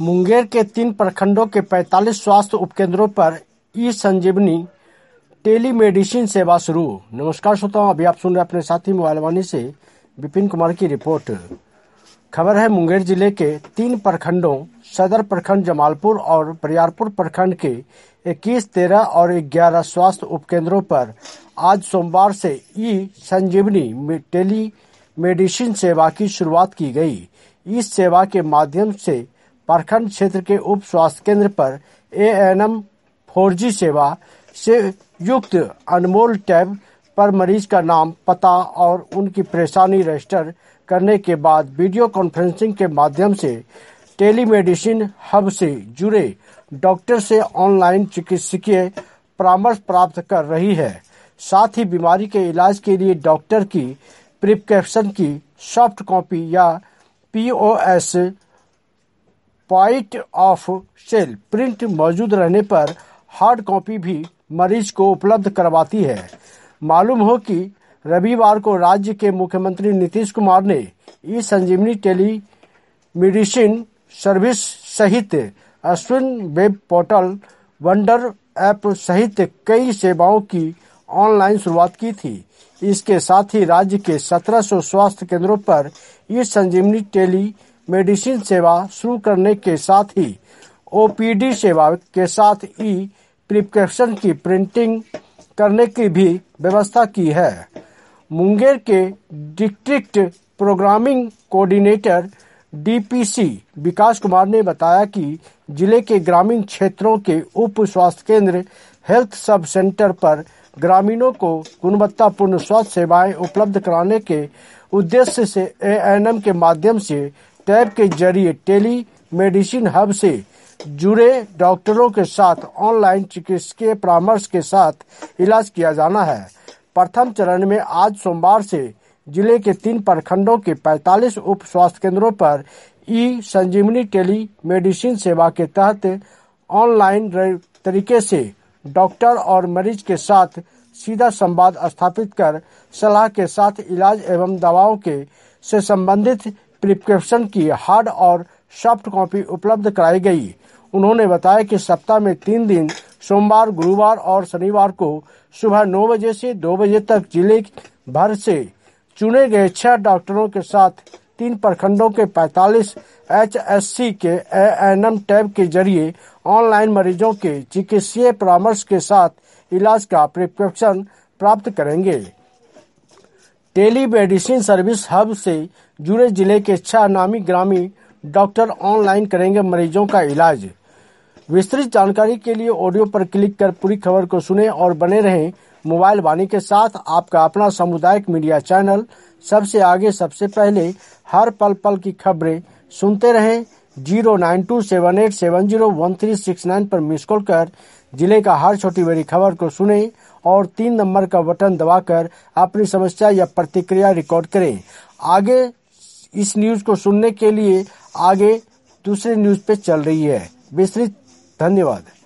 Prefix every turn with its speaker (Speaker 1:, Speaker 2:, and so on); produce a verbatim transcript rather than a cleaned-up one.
Speaker 1: मुंगेर के तीन प्रखंडों के पैंतालीस स्वास्थ्य उपकेंद्रों पर ई संजीवनी टेलीमेडिसिन सेवा शुरू। नमस्कार श्रोताओं, अभी आप सुन रहे अपने साथी मोबाइल वाणी से विपिन कुमार की रिपोर्ट। खबर है मुंगेर जिले के तीन प्रखंडों सदर प्रखंड जमालपुर और बरियारपुर प्रखंड के इक्कीस, तेरह और ग्यारह स्वास्थ्य उपकेंद्रों पर आज सोमवार से ई संजीवनी टेली मेडिसिन सेवा की शुरुआत की गई। इस सेवा के माध्यम से प्रखंड क्षेत्र के उप स्वास्थ्य केंद्र पर A N M four G सेवा से युक्त अनमोल टैब पर मरीज का नाम, पता और उनकी परेशानी रजिस्टर करने के बाद वीडियो कॉन्फ्रेंसिंग के माध्यम से टेलीमेडिसिन हब से जुड़े डॉक्टर से ऑनलाइन चिकित्सकीय परामर्श प्राप्त कर रही है। साथ ही बीमारी के इलाज के लिए डॉक्टर की प्रिस्क्रिप्शन की सॉफ्ट कॉपी या P O S point of sale print मौजूद रहने पर हार्ड कॉपी भी मरीज को उपलब्ध करवाती है। मालूम हो कि रविवार को राज्य के मुख्यमंत्री नीतीश कुमार ने E Sanjeevani telemedicine service सहित Ashwin web portal, wonder app सहित कई सेवाओं की ऑनलाइन शुरुआत की थी। इसके साथ ही राज्य के सत्रह सौ स्वास्थ्य केंद्रों पर ई संजीवनी टेली मेडिसिन सेवा शुरू करने के साथ ही ओ पी डी सेवा के साथ ई प्रिस्क्रिप्शन की प्रिंटिंग करने की भी व्यवस्था की है। मुंगेर के district programming coordinator D P C Vikas Kumar ने बताया कि जिले के ग्रामीण क्षेत्रों के उप स्वास्थ्य केंद्र, हेल्थ सब सेंटर पर ग्रामीणों को गुणवत्तापूर्ण स्वास्थ्य सेवाएं उपलब्ध कराने के उद्देश्य से ए एन एम के माध्यम से टैब के जरिए टेली मेडिसिन हब से जुड़े डॉक्टरों के साथ ऑनलाइन चिकित्सकीय परामर्श के साथ इलाज किया जाना है। प्रथम चरण में आज सोमवार से जिले के तीन प्रखंडों के पैंतालीस उप स्वास्थ्य केंद्रों पर ई संजीवनी टेली मेडिसिन सेवा के तहत ऑनलाइन तरीके से डॉक्टर और मरीज के साथ सीधा संवाद स्थापित कर सलाह के साथ इलाज एवं दवाओं के से संबंधित प्रिस्क्रिप्शन की हार्ड और सॉफ्ट कॉपी उपलब्ध कराई गई। उन्होंने बताया कि सप्ताह में तीन दिन सोमवार, गुरुवार और शनिवार को सुबह नौ बजे से दो बजे तक जिले भर से चुने गए छह डॉक्टरों के साथ तीन प्रखंडों के पैंतालीस एच एस सी के ए एन एम टैब के जरिए ऑनलाइन मरीजों के चिकित्सीय परामर्श के साथ इलाज का प्रिस्क्रिप्शन प्राप्त करेंगे। टेली मेडिसिन सर्विस हब से जुड़े जिले के छह नामी ग्रामीण डॉक्टर ऑनलाइन करेंगे मरीजों का इलाज। विस्तृत जानकारी के लिए ऑडियो पर क्लिक कर पूरी खबर को सुने और बने रहें मोबाइल वाणी के साथ। आपका अपना सामुदायिक मीडिया चैनल सबसे आगे, सबसे पहले, हर पल पल की खबरें सुनते रहें। Zero nine two seven eight seven zero one three six nine पर मिस कॉल कर जिले का हर छोटी बड़ी खबर को सुने और तीन नंबर का बटन दबाकर अपनी समस्या या प्रतिक्रिया रिकॉर्ड करें। आगे इस न्यूज को सुनने के लिए आगे दूसरे न्यूज पे चल रही है। विस्तृत धन्यवाद।